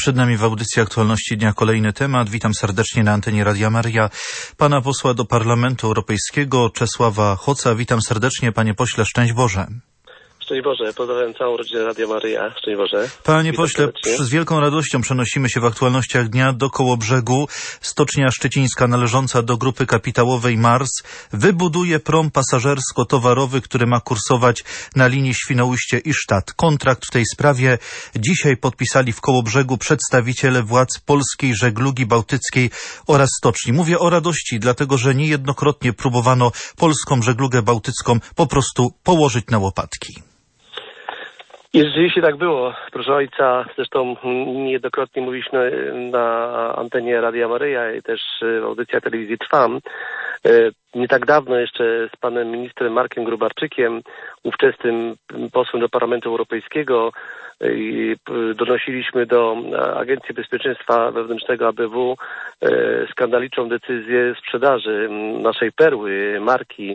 Przed nami w audycji Aktualności Dnia kolejny temat. Witam serdecznie na antenie Radia Maryja pana posła do Parlamentu Europejskiego Czesława Hoca. Witam serdecznie, panie pośle, szczęść Boże. Szczęść Boże, pozdrawiam całą rodzinę Radia Maryja. Szczęść Boże. Panie pośle, z wielką radością przenosimy się w aktualnościach dnia do Kołobrzegu. Stocznia Szczecińska należąca do grupy kapitałowej Mars wybuduje prom pasażersko-towarowy, który ma kursować na linii Świnoujście-Isztat. Kontrakt w tej sprawie dzisiaj podpisali w Kołobrzegu przedstawiciele władz polskiej żeglugi bałtyckiej oraz stoczni. Mówię o radości, dlatego że niejednokrotnie próbowano polską żeglugę bałtycką po prostu położyć na łopatki. I rzeczywiście tak było, proszę ojca. Zresztą niejednokrotnie mówiliśmy na antenie Radia Maryja i też w audycjach telewizji Trwam. Nie tak dawno jeszcze z panem ministrem Markiem Gróbarczykiem, ówczesnym posłem do Parlamentu Europejskiego, donosiliśmy do Agencji Bezpieczeństwa Wewnętrznego ABW skandaliczną decyzję sprzedaży naszej perły, marki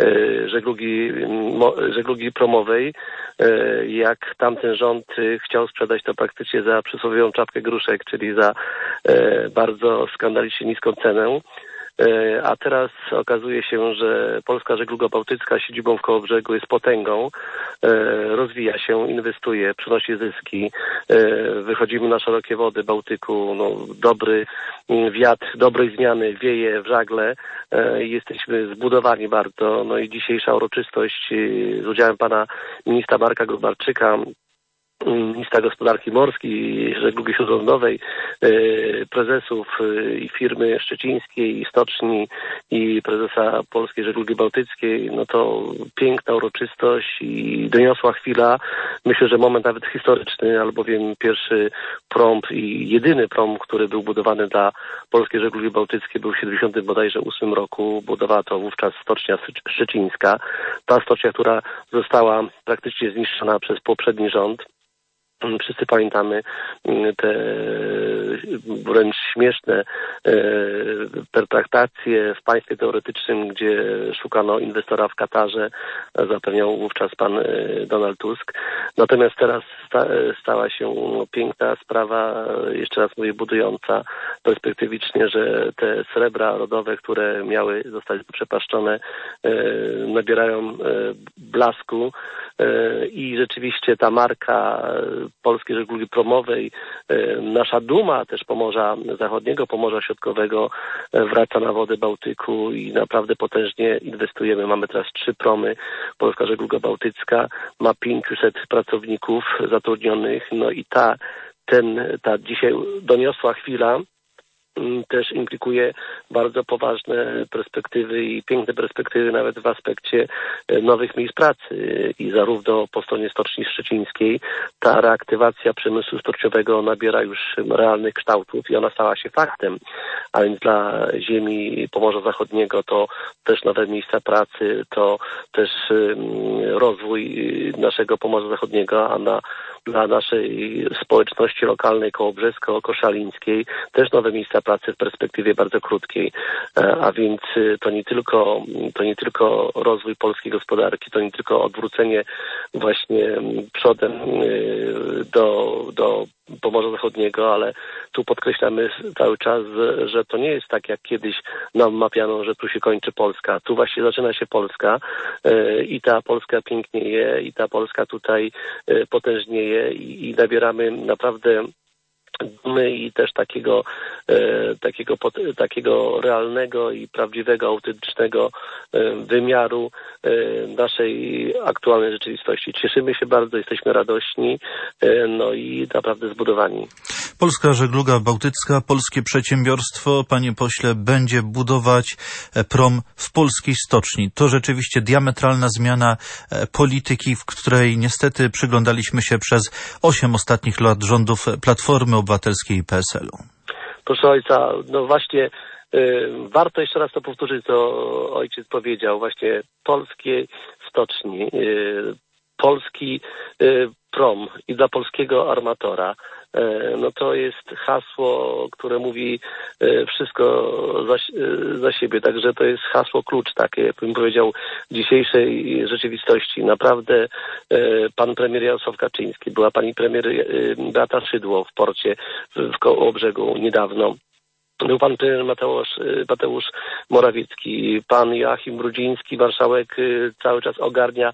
żeglugi promowej. Jak tamten rząd chciał sprzedać to praktycznie za przysłowiową czapkę gruszek, czyli za bardzo skandalicznie niską cenę. A teraz okazuje się, że polska żegluga bałtycka siedzibą w Kołobrzegu jest potęgą, rozwija się, inwestuje, przynosi zyski, wychodzimy na szerokie wody Bałtyku, dobry wiatr, dobrej zmiany wieje w żagle, jesteśmy zbudowani bardzo, i dzisiejsza uroczystość z udziałem pana ministra Marka Gróbarczyka, ministra gospodarki morskiej, żeglugi śródlądowej, prezesów i firmy szczecińskiej, i stoczni, i prezesa Polskiej Żeglugi Bałtyckiej, to piękna uroczystość i doniosła chwila. Myślę, że moment nawet historyczny, albowiem pierwszy prom i jedyny prom, który był budowany dla Polskiej Żeglugi Bałtyckiej, był w 1978 roku. Budowała to wówczas stocznia szczecińska. Ta stocznia, która została praktycznie zniszczona przez poprzedni rząd. Wszyscy pamiętamy te wręcz śmieszne pertraktacje w państwie teoretycznym, gdzie szukano inwestora w Katarze, zapewniał wówczas pan Donald Tusk. Natomiast teraz stała się piękna sprawa, jeszcze raz mówię, budująca perspektywicznie, że te srebra rodowe, które miały zostać przepaszczone, nabierają blasku i rzeczywiście ta marka Polskiej Żeglugi Promowej, nasza duma też Pomorza Zachodniego, Pomorza Środkowego wraca na wody Bałtyku i naprawdę potężnie inwestujemy. Mamy teraz 3 promy. Polska Żegluga Bałtycka ma 500 pracowników zatrudnionych, i ta dzisiaj doniosła chwila też implikuje bardzo poważne perspektywy i piękne perspektywy nawet w aspekcie nowych miejsc pracy i zarówno po stronie Stoczni Szczecińskiej ta reaktywacja przemysłu stoczniowego nabiera już realnych kształtów i ona stała się faktem, a więc dla ziemi Pomorza Zachodniego to też nowe miejsca pracy, to też rozwój naszego Pomorza Zachodniego, a dla naszej społeczności lokalnej kołobrzesko-koszalińskiej też nowe miejsca pracy w perspektywie bardzo krótkiej. A więc to nie tylko rozwój polskiej gospodarki, to nie tylko odwrócenie właśnie przodem do Pomorza Zachodniego, ale tu podkreślamy cały czas, że to nie jest tak jak kiedyś nam mawiano, że tu się kończy Polska. Tu właśnie zaczyna się Polska i ta Polska pięknieje i ta Polska tutaj potężnieje i nabieramy naprawdę dumy i też takiego realnego i prawdziwego, autentycznego wymiaru naszej aktualnej rzeczywistości. Cieszymy się bardzo, jesteśmy radośni, i naprawdę zbudowani. Polska Żegluga Bałtycka, polskie przedsiębiorstwo, panie pośle, będzie budować prom w polskiej stoczni. To rzeczywiście diametralna zmiana polityki, w której niestety przyglądaliśmy się przez 8 ostatnich lat rządów Platformy Obywatelskiej i PSL-u. Proszę ojca, właśnie warto jeszcze raz to powtórzyć, co ojciec powiedział. Właśnie polskie stoczni, polski prom i dla polskiego armatora no to jest hasło, które mówi wszystko za siebie. Także to jest hasło klucz, takie bym powiedział, dzisiejszej rzeczywistości. Naprawdę pan premier Jarosław Kaczyński, była pani premier Beata Szydło w porcie w Kołobrzegu niedawno. Był pan premier Mateusz Morawiecki, pan Joachim Brudziński, marszałek, cały czas ogarnia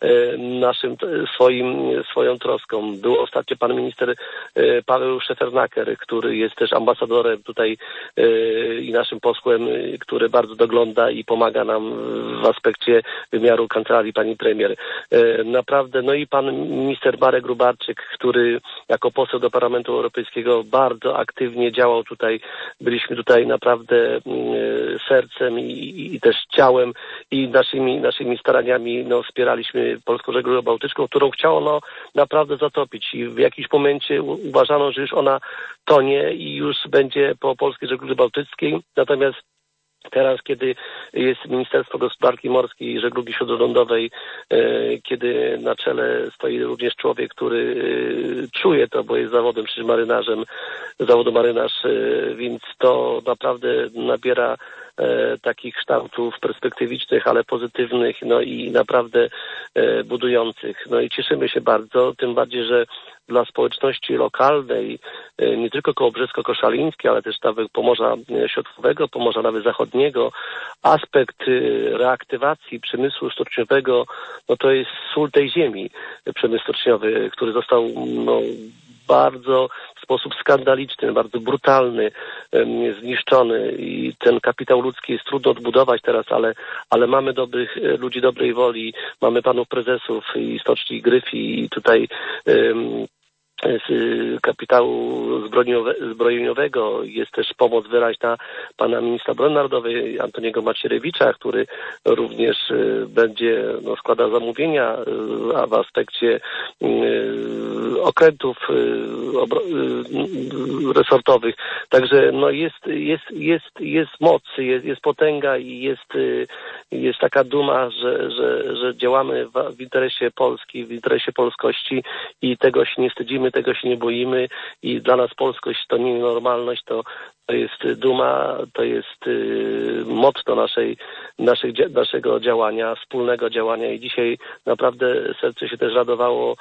swoją troską. Był ostatnio pan minister Paweł Szefernaker, który jest też ambasadorem tutaj i naszym posłem, który bardzo dogląda i pomaga nam w aspekcie wymiaru kancelarii pani premier. Naprawdę, no i pan minister Marek Gróbarczyk, który jako poseł do Parlamentu Europejskiego bardzo aktywnie działał tutaj. Byliśmy tutaj naprawdę sercem i też ciałem i naszymi staraniami wspieraliśmy Polską Żeglugę Bałtycką, którą chciano naprawdę zatopić i w jakimś momencie uważano, że już ona tonie i już będzie po Polskiej Żegludze Bałtyckiej. Natomiast teraz, kiedy jest Ministerstwo Gospodarki Morskiej i Żeglugi Śródlądowej, kiedy na czele stoi również człowiek, który czuje to, bo jest zawodem, przecież zawodu marynarz, więc to naprawdę nabiera takich kształtów perspektywicznych, ale pozytywnych, no i naprawdę budujących. No i cieszymy się bardzo, tym bardziej, że dla społeczności lokalnej, nie tylko kołobrzesko-koszalińskiej, ale też nawet Pomorza Środkowego, Pomorza nawet Zachodniego, aspekt reaktywacji przemysłu stoczniowego, no to jest sól tej ziemi, przemysł stoczniowy, który został bardzo w sposób skandaliczny, bardzo brutalny, zniszczony i ten kapitał ludzki jest trudno odbudować teraz, ale mamy dobrych ludzi dobrej woli, mamy panów prezesów i stoczni Gryfi i tutaj z kapitału zbrojeniowego jest też pomoc wyraźna pana ministra obrony narodowej Antoniego Macierewicza, który również będzie składa zamówienia w aspekcie okrętów resortowych. Także jest moc, jest potęga i jest taka duma, że działamy w interesie Polski, w interesie polskości i tego się nie wstydzimy, tego się nie boimy i dla nas polskość to nie normalność, to jest duma, to jest motto naszego działania, wspólnego działania i dzisiaj naprawdę serce się też radowało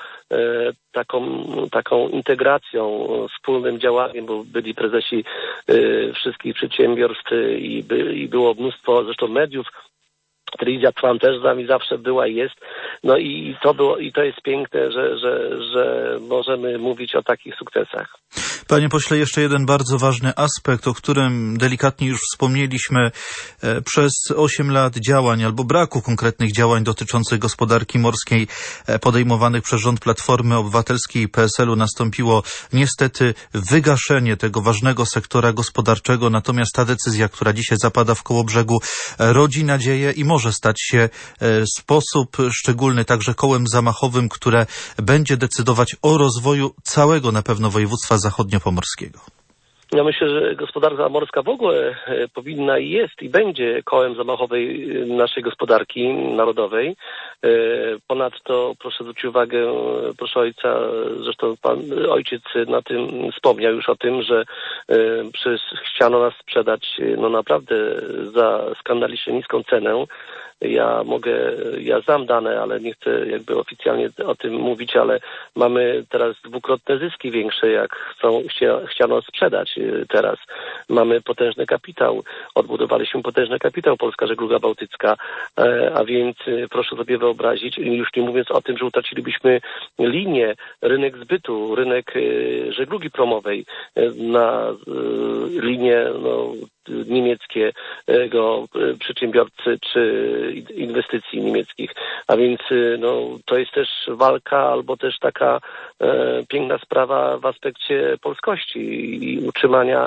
taką integracją, wspólnym działaniem, bo byli prezesi wszystkich przedsiębiorstw i było mnóstwo zresztą mediów. Telewizja Trwam też z nami zawsze była i jest. No i to jest piękne, że możemy mówić o takich sukcesach. Panie pośle, jeszcze jeden bardzo ważny aspekt, o którym delikatnie już wspomnieliśmy. Przez 8 lat działań albo braku konkretnych działań dotyczących gospodarki morskiej podejmowanych przez rząd Platformy Obywatelskiej i PSL-u nastąpiło niestety wygaszenie tego ważnego sektora gospodarczego. Natomiast ta decyzja, która dzisiaj zapada w Kołobrzegu, rodzi nadzieję i może stać się w sposób szczególny także kołem zamachowym, które będzie decydować o rozwoju całego na pewno województwa zachodniopomorskiego. Ja myślę, że gospodarka morska w ogóle powinna i jest i będzie kołem zamachowej naszej gospodarki narodowej. Ponadto proszę zwrócić uwagę, proszę ojca, zresztą pan ojciec na tym wspomniał już o tym, że przecież chciano nas sprzedać naprawdę za skandalicznie niską cenę. Ja znam dane, ale nie chcę jakby oficjalnie o tym mówić, ale mamy teraz dwukrotne zyski większe, jak chciano sprzedać teraz. Mamy potężny kapitał, odbudowaliśmy potężny kapitał Polska Żegluga Bałtycka, a więc proszę sobie wyobrazić, już nie mówiąc o tym, że utracilibyśmy linię, rynek zbytu, rynek żeglugi promowej na linię niemieckiego przedsiębiorcy czy inwestycji niemieckich. A więc to jest też walka albo też taka piękna sprawa w aspekcie polskości i utrzymania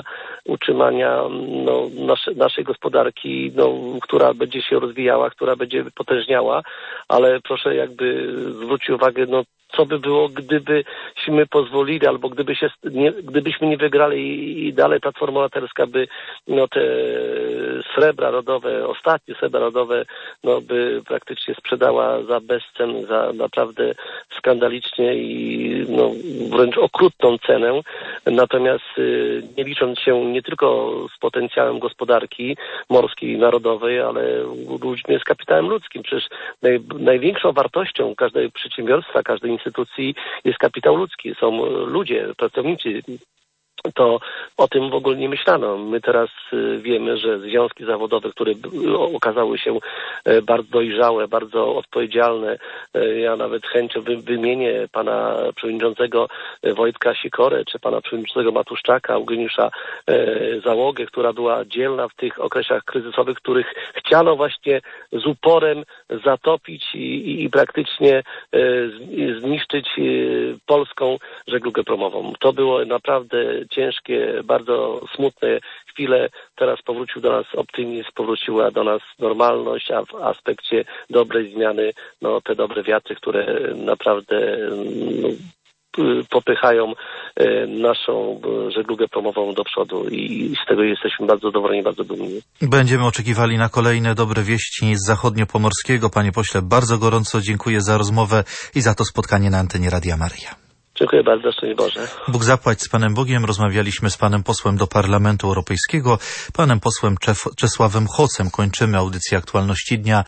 utrzymania naszej gospodarki, która będzie się rozwijała, która będzie potężniała, ale proszę jakby zwrócić uwagę, co by było, gdybyśmy pozwolili, albo gdybyśmy nie wygrali i dalej Platforma Obywatelska by te srebra rodowe, ostatnie srebra rodowe, by praktycznie sprzedała za bezcen, za naprawdę skandalicznie i wręcz okrutną cenę. Natomiast nie licząc się nie tylko z potencjałem gospodarki morskiej, narodowej, ale ludźmi z kapitałem ludzkim. Przecież największą wartością każdego przedsiębiorstwa, każdej instytucji jest kapitał ludzki. Są ludzie, pracownicy. To o tym w ogóle nie myślano. My teraz wiemy, że związki zawodowe, które okazały się bardzo dojrzałe, bardzo odpowiedzialne, ja nawet chęcią wymienię pana przewodniczącego Wojtka Sikorę, czy pana przewodniczącego Matuszczaka, Eugeniusza Załogę, która była dzielna w tych okresach kryzysowych, których chciano właśnie z uporem zatopić i praktycznie zniszczyć polską żeglugę promową. To było naprawdę ciężkie, bardzo smutne chwile. Teraz powrócił do nas optymizm, powróciła do nas normalność, a w aspekcie dobrej zmiany, te dobre wiatry, które naprawdę popychają naszą żeglugę promową do przodu i z tego jesteśmy bardzo zadowoleni, bardzo dumni. Będziemy oczekiwali na kolejne dobre wieści z zachodniopomorskiego. Panie pośle, bardzo gorąco dziękuję za rozmowę i za to spotkanie na antenie Radia Maryja. Dziękuję bardzo, szczęść Boże. Bóg zapłać z Panem Bogiem. Rozmawialiśmy z Panem Posłem do Parlamentu Europejskiego, Panem Posłem Czesławem Hocem. Kończymy audycję Aktualności Dnia.